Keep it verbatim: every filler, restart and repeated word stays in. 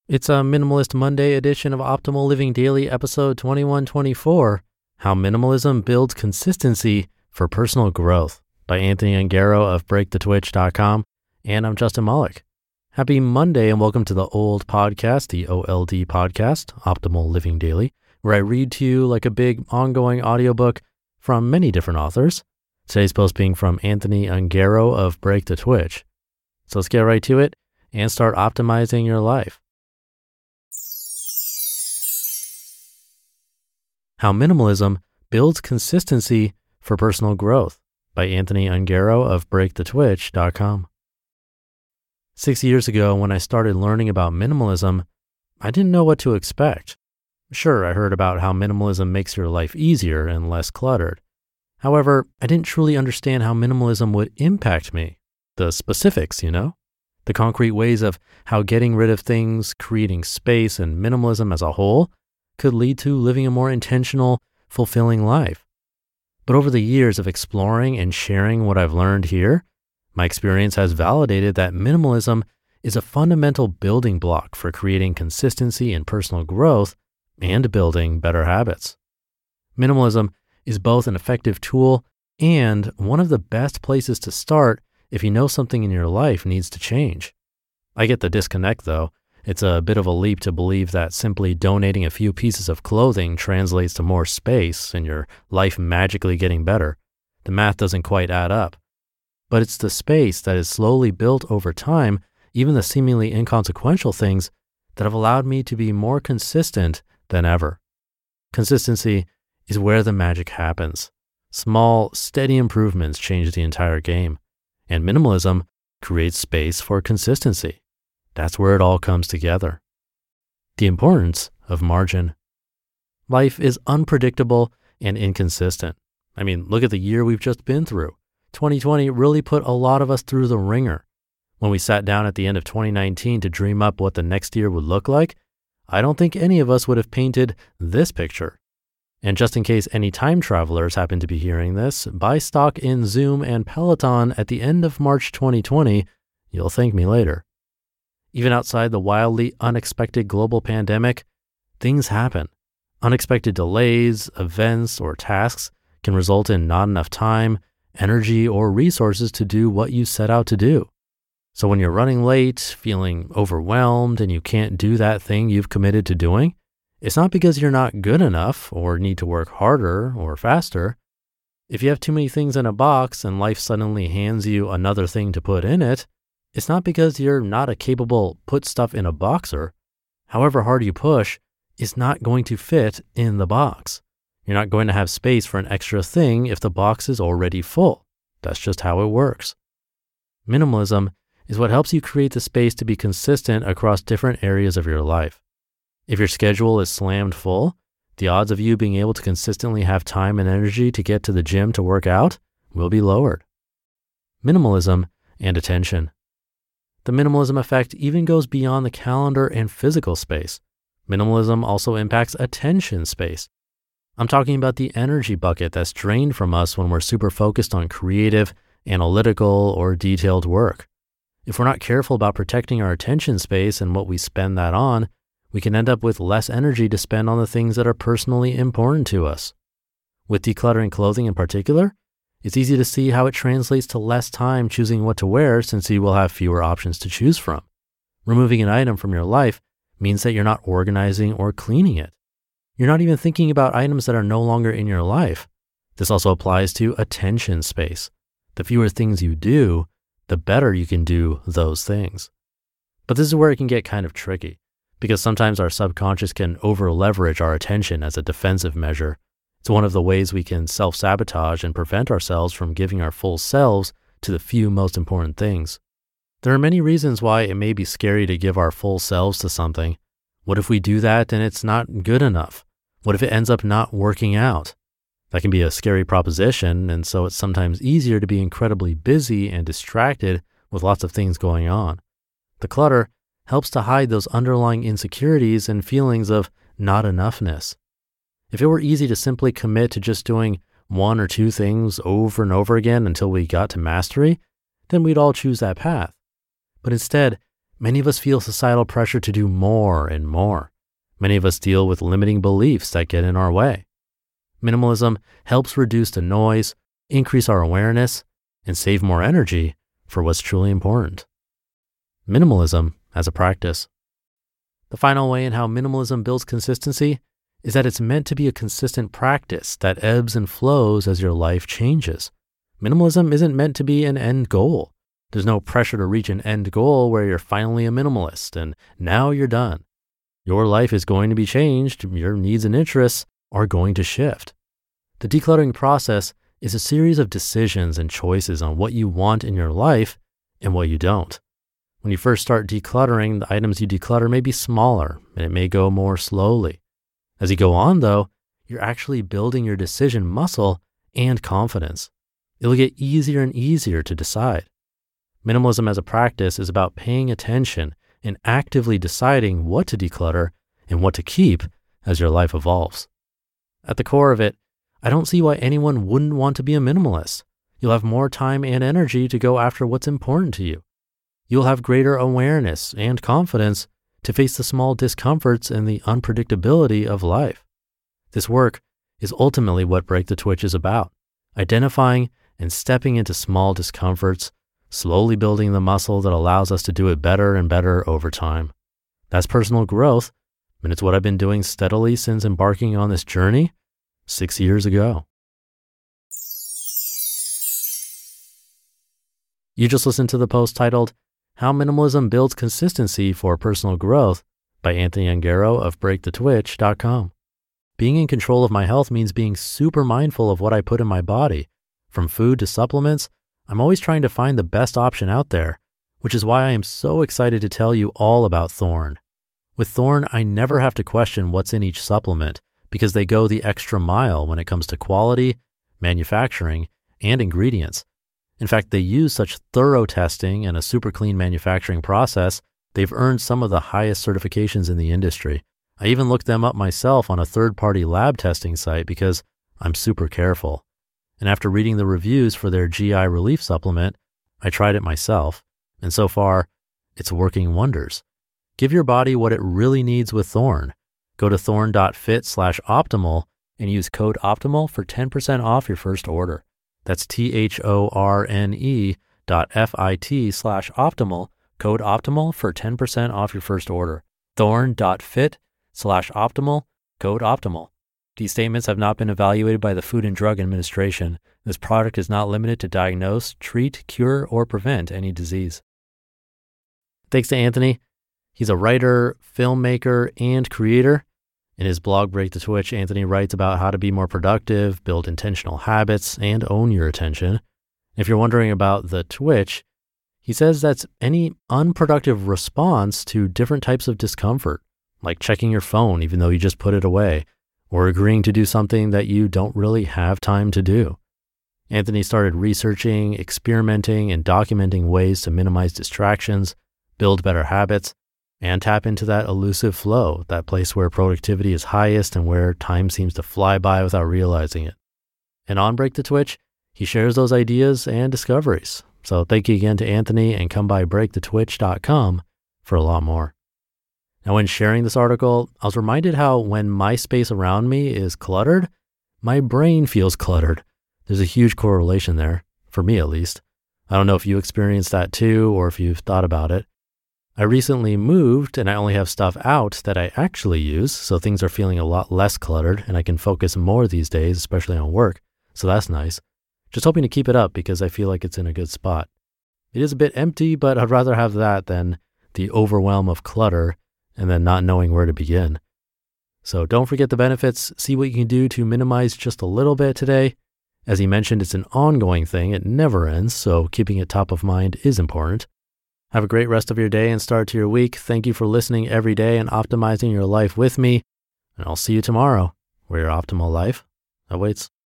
It's a Minimalist Monday edition of Optimal Living Daily, episode twenty-one twenty-four, How Minimalism Builds Consistency for Personal Growth by Anthony Ungaro of break the twitch dot com. And I'm Justin Malik. Happy Monday and welcome to the old podcast, the O L D podcast, Optimal Living Daily, where I read to you like a big ongoing audiobook from many different authors. Today's post being from Anthony Ungaro of Break the Twitch. So let's get right to it and start optimizing your life. How Minimalism Builds Consistency for Personal Growth by Anthony Ungaro of break the twitch dot com. Six years ago, when I started learning about minimalism, I didn't know what to expect. Sure, I heard about how minimalism makes your life easier and less cluttered. However, I didn't truly understand how minimalism would impact me. The specifics, you know? The concrete ways of how getting rid of things, creating space, and minimalism as a whole could lead to living a more intentional, fulfilling life. But over the years of exploring and sharing what I've learned here, my experience has validated that minimalism is a fundamental building block for creating consistency in personal growth and building better habits. Minimalism is both an effective tool and one of the best places to start if you know something in your life needs to change. I get the disconnect though. It's a bit of a leap to believe that simply donating a few pieces of clothing translates to more space and your life magically getting better. The math doesn't quite add up. But it's the space that is slowly built over time, even the seemingly inconsequential things, that have allowed me to be more consistent than ever. Consistency is where the magic happens. Small, steady improvements change the entire game. And minimalism creates space for consistency. That's where it all comes together. The importance of margin. Life is unpredictable and inconsistent. I mean, look at the year we've just been through. twenty twenty really put a lot of us through the ringer. When we sat down at the end of twenty nineteen to dream up what the next year would look like, I don't think any of us would have painted this picture. And just in case any time travelers happen to be hearing this, buy stock in Zoom and Peloton at the end of March twenty twenty. You'll thank me later. Even outside the wildly unexpected global pandemic, things happen. Unexpected delays, events, or tasks can result in not enough time, energy, or resources to do what you set out to do. So when you're running late, feeling overwhelmed, and you can't do that thing you've committed to doing, it's not because you're not good enough or need to work harder or faster. If you have too many things in a box and life suddenly hands you another thing to put in it, it's not because you're not a capable put stuff in a boxer. However hard you push, it's not going to fit in the box. You're not going to have space for an extra thing if the box is already full. That's just how it works. Minimalism is what helps you create the space to be consistent across different areas of your life. If your schedule is slammed full, the odds of you being able to consistently have time and energy to get to the gym to work out will be lowered. Minimalism and attention. The minimalism effect even goes beyond the calendar and physical space. Minimalism also impacts attention space. I'm talking about the energy bucket that's drained from us when we're super focused on creative, analytical, or detailed work. If we're not careful about protecting our attention space and what we spend that on, we can end up with less energy to spend on the things that are personally important to us. With decluttering clothing in particular, it's easy to see how it translates to less time choosing what to wear since you will have fewer options to choose from. Removing an item from your life means that you're not organizing or cleaning it. You're not even thinking about items that are no longer in your life. This also applies to attention space. The fewer things you do, the better you can do those things. But this is where it can get kind of tricky, because sometimes our subconscious can over-leverage our attention as a defensive measure. It's one of the ways we can self-sabotage and prevent ourselves from giving our full selves to the few most important things. There are many reasons why it may be scary to give our full selves to something. What if we do that and it's not good enough? What if it ends up not working out? That can be a scary proposition, and so it's sometimes easier to be incredibly busy and distracted with lots of things going on. The clutter helps to hide those underlying insecurities and feelings of not enoughness. If it were easy to simply commit to just doing one or two things over and over again until we got to mastery, then we'd all choose that path. But instead, Many of us feel societal pressure to do more and more. Many of us deal with limiting beliefs that get in our way. Minimalism helps reduce the noise, increase our awareness, and save more energy for what's truly important. Minimalism as a practice. The final way in how minimalism builds consistency is that it's meant to be a consistent practice that ebbs and flows as your life changes. Minimalism isn't meant to be an end goal. There's no pressure to reach an end goal where you're finally a minimalist and now you're done. Your life is going to be changed. Your needs and interests are going to shift. The decluttering process is a series of decisions and choices on what you want in your life and what you don't. When you first start decluttering, the items you declutter may be smaller and it may go more slowly. As you go on, though, you're actually building your decision muscle and confidence. It'll get easier and easier to decide. Minimalism as a practice is about paying attention and actively deciding what to declutter and what to keep as your life evolves. At the core of it, I don't see why anyone wouldn't want to be a minimalist. You'll have more time and energy to go after what's important to you. You'll have greater awareness and confidence to face the small discomforts and the unpredictability of life. This work is ultimately what Break the Twitch is about, identifying and stepping into small discomforts, slowly building the muscle that allows us to do it better and better over time. That's personal growth, and it's what I've been doing steadily since embarking on this journey six years ago. You just listened to the post titled, How Minimalism Builds Consistency for Personal Growth by Anthony Ungaro of break the twitch dot com. Being in control of my health means being super mindful of what I put in my body. From food to supplements, I'm always trying to find the best option out there, which is why I am so excited to tell you all about Thorne. With Thorne, I never have to question what's in each supplement because they go the extra mile when it comes to quality, manufacturing, and ingredients. In fact, they use such thorough testing and a super clean manufacturing process, they've earned some of the highest certifications in the industry. I even looked them up myself on a third-party lab testing site because I'm super careful. And after reading the reviews for their G I relief supplement, I tried it myself. And so far, it's working wonders. Give your body what it really needs with Thorne. Go to thorne.fit slash optimal and use code OPTIMAL for ten percent off your first order. That's T-H-O-R-N-E dot F-I-T slash optimal, code OPTIMAL for ten percent off your first order. Thorne.fit slash optimal, code OPTIMAL. These statements have not been evaluated by the Food and Drug Administration. This product is not limited to diagnose, treat, cure, or prevent any disease. Thanks to Anthony. He's a writer, filmmaker, and creator. In his blog, Break the Twitch, Anthony writes about how to be more productive, build intentional habits, and own your attention. If you're wondering about the Twitch, he says that's any unproductive response to different types of discomfort, like checking your phone even though you just put it away, or agreeing to do something that you don't really have time to do. Anthony started researching, experimenting, and documenting ways to minimize distractions, build better habits, and tap into that elusive flow, that place where productivity is highest and where time seems to fly by without realizing it. And on Break the Twitch, he shares those ideas and discoveries. So thank you again to Anthony, and come by break the twitch dot com for a lot more. Now, when sharing this article, I was reminded how when my space around me is cluttered, my brain feels cluttered. There's a huge correlation there, for me at least. I don't know if you experienced that too, or if you've thought about it. I recently moved and I only have stuff out that I actually use, so things are feeling a lot less cluttered and I can focus more these days, especially on work. So that's nice. Just hoping to keep it up because I feel like it's in a good spot. It is a bit empty, but I'd rather have that than the overwhelm of clutter and then not knowing where to begin. So don't forget the benefits. See what you can do to minimize just a little bit today. As he mentioned, it's an ongoing thing. It never ends, so keeping it top of mind is important. Have a great rest of your day and start to your week. Thank you for listening every day and optimizing your life with me. And I'll see you tomorrow, where your optimal life awaits.